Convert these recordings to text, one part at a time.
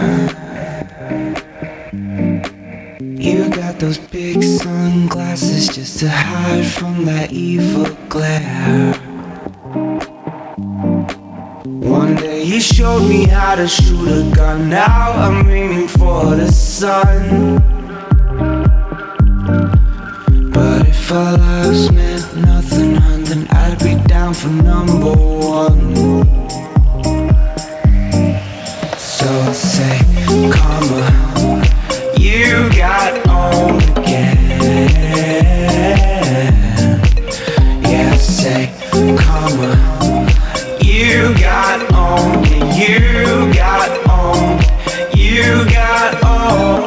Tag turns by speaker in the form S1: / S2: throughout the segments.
S1: You got those big sunglasses just to hide from that evil glare. One day you showed me how to shoot a gun. Now I'm aiming for the sun. But if our lives meant nothing, hun, then I'd be down for number one. So I say, karma, you got on again. Yeah, I say, karma, you got on, you got on, you got on.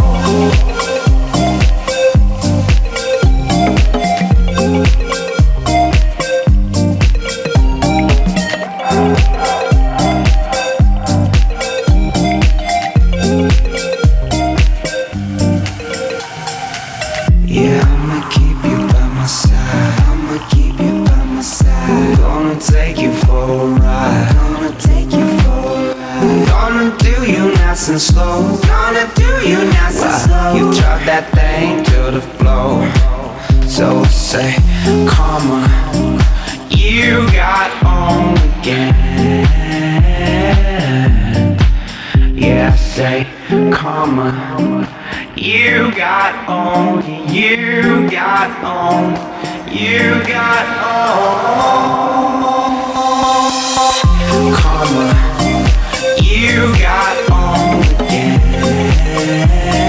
S1: Yeah, I'ma keep you by my side. I'ma keep you by my side. Gonna take you for a ride. Gonna take you for a ride. Gonna do you nice and slow. Gonna do you nice and slow. You drop that thing to the floor. So say, karma, you got on again. Yeah, say, karma, you got on, you got on, you got on. Karma, you got on again.